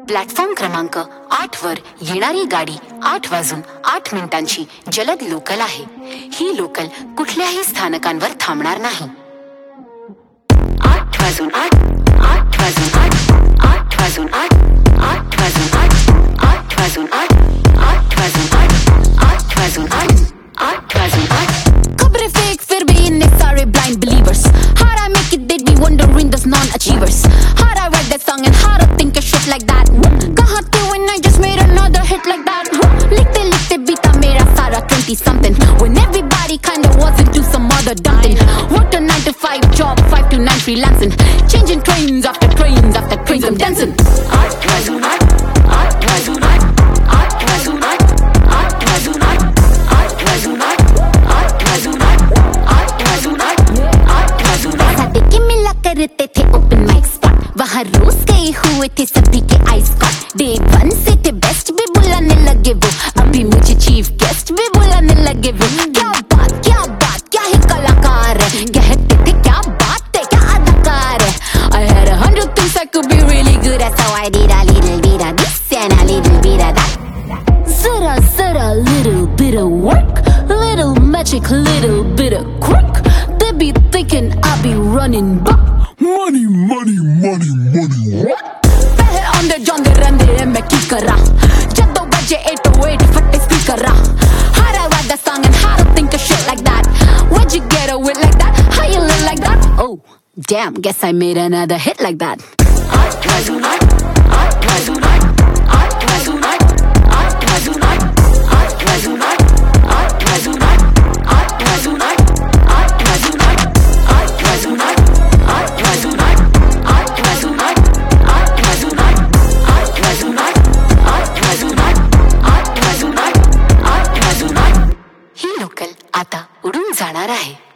Platform क्रमांक 8 वर येणारी गाडी 8:08 जलद लोकल आहे. ही लोकल कुठल्याही स्थानकांवर थांबणार नाही. 8:08 खबरें फेक फिर भी इन्ने सारे blind believers. How'd I make it? They'd be wondering those non-achievers. How'd I write that song and how'd I think of shit like that? कहाँ थे when I just made another hit like that? लिखते लिखते बीता मेरा सारा 20 something. When everybody kinda was into some other dumb thing. Worked a 9 to 5 job, 5 to 9 freelancing. Changing trains after trains after trains, I'm dancing. करते थे open mic spot, वहाँ रोज गए हुए थे सभी के आइस कॉट. डे 1 से थे बेस्ट भी बुलाने लगे वो, अभी मुझे चीफ गेस्ट भी बुलाने लगे वो. क्या बात क्या ही कलाकार है, कहते थे क्या बात है क्या अदाकार है. I had 100 things I could be really good at, so I did a little bit of this and a little bit of that. Zara, little bit of work, little magic, little bit of quirk. They be thinking I be running back. Money. पहले on the John दे रंदे मैं की करा, जब 2 बजे 808 फटे speaker रहा. How'd I write that song and how to think of shit like that? Where'd you get away like that? How you live like that? Oh, damn, guess I made another hit like that. ही local आता उडून जाणार आहे.